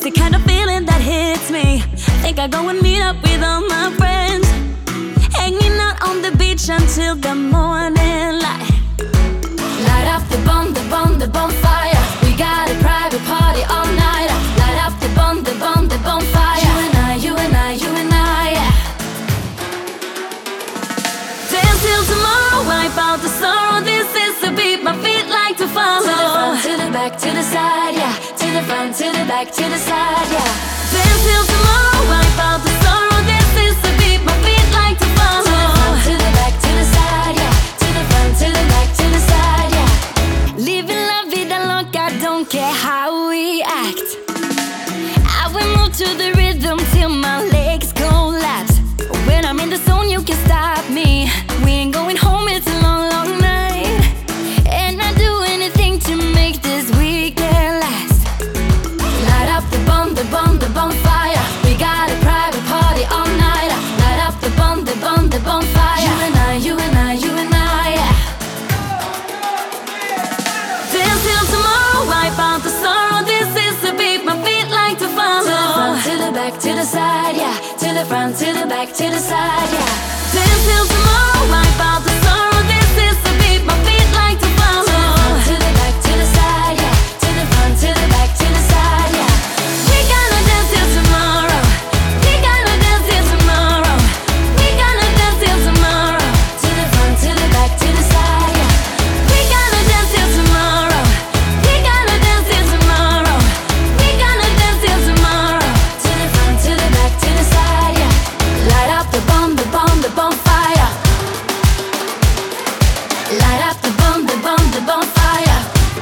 the kind of feeling that hits me. Think I go and meet up with all my friends, hanging out on the beach until the morning light. Light up the bonfire. We got a private party all night. Light up the bonfire. You and I, you and I, you and I, yeah. Dance till tomorrow, wipe out the sorrow. This is the beat my feet like to follow. To the front, to the back, to the side, yeah. To the front, to the back, to the side, yeah. Dance till tomorrow, wipe out the sorrow. This is the beat my feet like to follow. To the front, to the back, to the side, yeah. To the front, to the back, to the side, yeah. Living la vida loca, don't care how we act. I will move to the rhythm till my legs collapse. When I'm in the zone, you can stop me. We ain't going home, it's a long, long night. And I'd do anything to make this weekend last. Light up the bonfire. We got a private party all night. Light up the bonfire. You and I, you and I, you and I, yeah. Dance till tomorrow, wipe out the sorrow. This is the beat my feet like to follow. To the back, to the side, yeah. To the front, to the back, to the side, yeah. Dance till tomorrow, wipe out the sorrow. This is the beat my feet like to follow. To the back, to the side, yeah. To the front, to the back, to the side, yeah. We gonna dance till tomorrow. We gonna dance till tomorrow. We gonna dance till tomorrow. To the front, to the back, to the side, yeah. We gonna dance till tomorrow. We gonna dance till tomorrow. We gonna dance till tomorrow. To the front, to the back, to the side, yeah. Light up the bonfire. Light up the bonfire.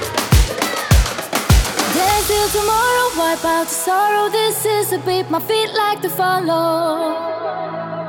Dance till tomorrow, wipe out the sorrow. This is a beat my feet like to follow.